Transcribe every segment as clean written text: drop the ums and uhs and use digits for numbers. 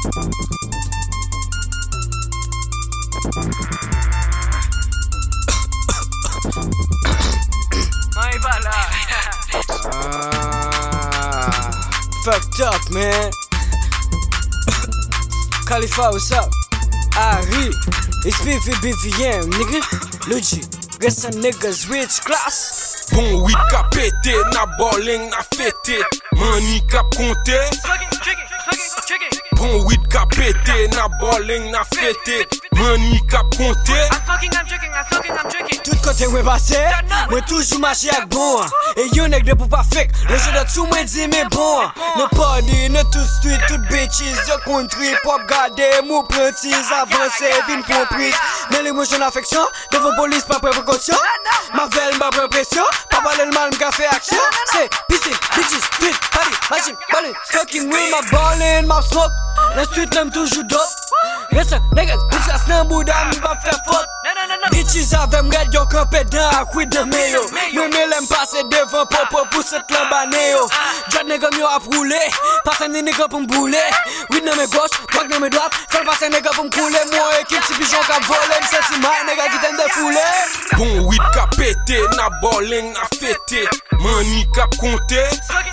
Fucked up, man. Khalifa, what's up? Ari, it's BVBVM, nigga. Luigi, get some niggas rich class. Bon weed ka pété, na bowling, na fêté. Money ka compté. Bon weed ka pété, na bowling, na fêté. Money ka compté. I'm drinking. Tout côté où passé, moi toujours marché avec bon. Et yon nèg de pou pas fake, le jeu de tout moi dit mais bon. Ne party, ne tout street, tout bitches, yo country, pop garder, mou prentice, avancer, vin pour prise. Dans l'émotion affection, devant police pas prêt précaution. Ma veille m'a prêt pression, pas parler le mal m'ka fait action. C'est piscine, bitches, street, party, machine, ballin', fucking with my ballin', my smoke. La street l'aime toujours dope. Reste niggas, bitches nan bouda, m'pa faire faute. Bitches avec m'red yo campé dans a quid de meyo. Moi l'aime passer devant popo pour cette lambanéo. Jad nègre yo a roulé, passe un nègre pour m'bouler. Oui dans mes gauche, rock dans mes droites, fait passer un nègre pour m'couler. Moi équipe si pigeon qu'a volé, m'senti mal nègre qui t'aime défouler. Bon weed ka pété, na bowling, na fêté. Money ka compté.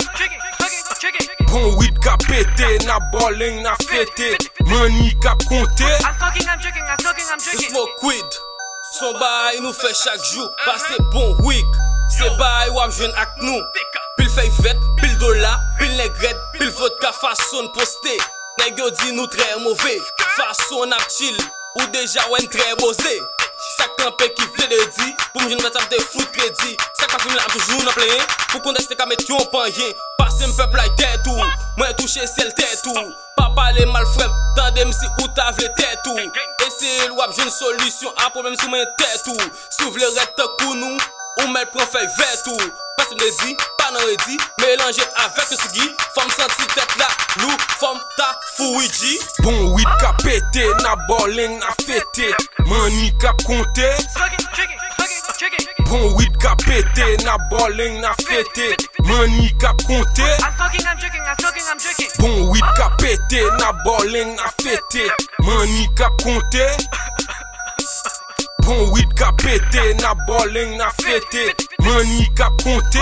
Bon weed ka pété, na bowling, na fêté. Money ka compté. I'm drinking. Smoke weed. Son bail nous fait chaque jour passer bon week. C'est bail wap jwen ak nous. Pile feuille verte, pile dollar, pile négrette, pile vodka façon poster. Nèg yo di nous très mauvais. Façon ap chill ou déjà wen très bosé. Sak trempé qui vle de di pour m'jwen mettre des foot crédit. Sak pa film la toujours nan plein pour contester ka met yon pan rien. Passer m'peuple like tête tout. Moi toucher celle tête tout. Pas parler mal frère, tandem si ou ta vle tête tout. Essayer wap jwen solution à problème si moi tête tout. S'ouvre le rete kou nou ou met prend feuille vert tout. Passe me dit, pas nan redi, mélanger avec le sigui. Femme senti tête là, lou, femme ta fouiji. Bon weed ka pété, na bowling, na fêté. Money ka compté. Bon weed ka pété, na bowling, na fêté. Money ka compté. I'm drinking. Bon weed ka pété, na bowling, na fêté. Money ka compté. Bon weed ka pété, na bowling, na fêté. Money ka compté.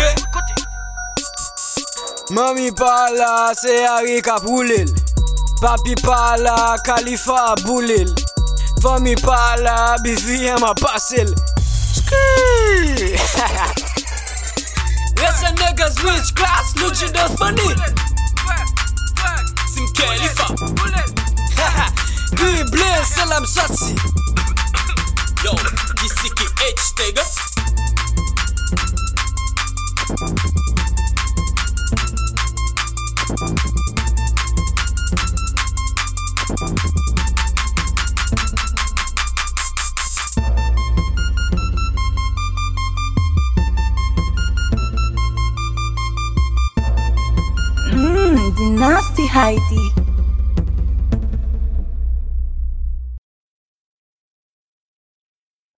Mami pas là, c'est Harry qui a brûlé. Papi pas là, Khalifa a boulé. Famille pas là, BVM a passé. Reste niggas rich class, Luigi does money. Sim Khalifa. Gui Blaze, c'est la m'satsi. Yo, ici qui H nigga. The nasty Heidi.